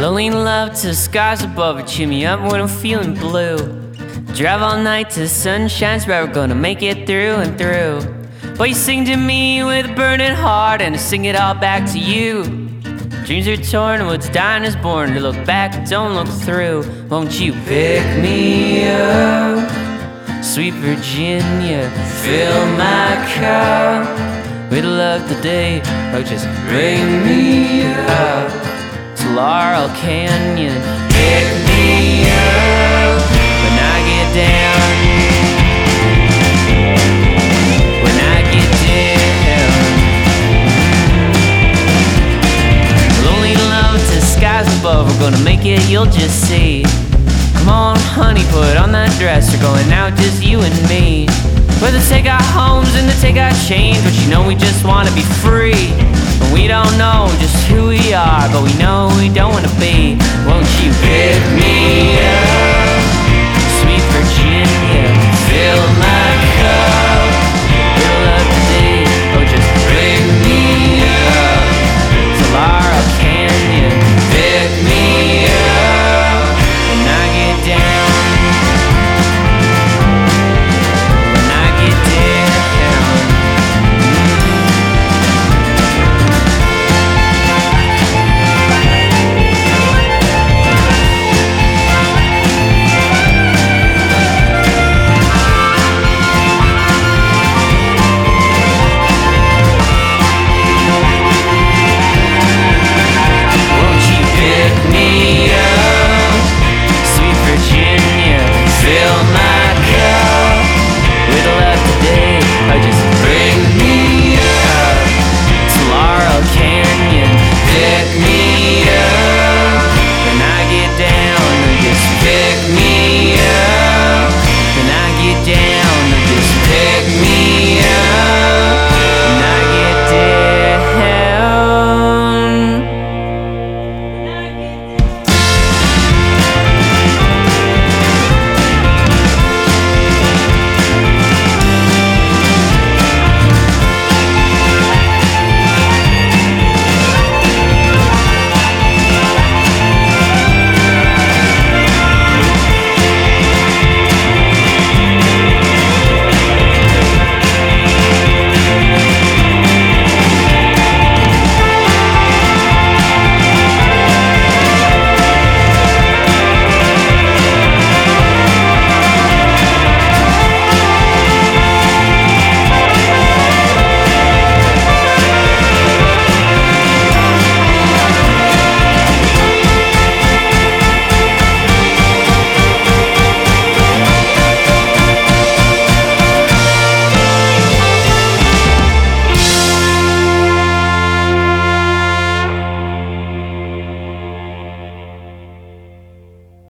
Lonely love to skies above it, cheer me up when I'm feeling blue. Drive all night till the sun shines bright, we're gonna make it through and through. But you sing to me with a burning heart, and I sing it all back to you. Dreams are torn, what's dying is born. To look back, don't look through. Won't you pick me up, sweet Virginia, fill my cup with love today, or just bring me up to Laurel Canyon. Pick me up when I get down, when I get down. Lonely love to skies above, we're gonna make it, you'll just see. Come on, honey, put on that dress, we're going out, just you and me. Whether to take our homes and to take our chains, but you know we just wanna be free. And we don't know just who we are, but we know we don't wanna be. Won't you pick me up?